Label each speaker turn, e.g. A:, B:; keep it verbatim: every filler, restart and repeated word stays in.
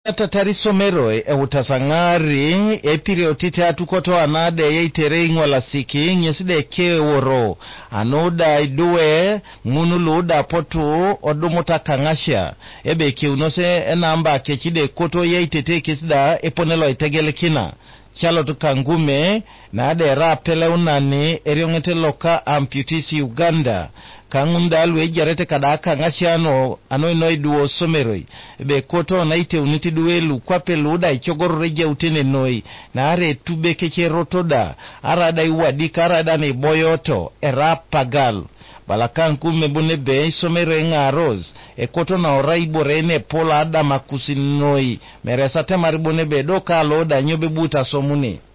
A: Tatari somero e utasangari e periotite atukoto anade ye itere ingwala siki nyeside ke woro anoda idue munuluda potu odumuta kangasha ebe ke unose enamba kechide koto ye itete kisida eponelo itegele kina chalo tukangume na ade rapele unani eriongete loka amputisi Uganda kangunda alwe jarete kadaka ngashano ano ino iduo someroi be koto na ite uniti duelu kwape luda ichogoro reje utene noi na are tube keche rotoda arada iwadika arada ni boyoto erapagal balakan kume bune be somere nga rose e koto na oraibo rene pola ada makusinoi meresa temari bune be doka loda nyobe buta somuni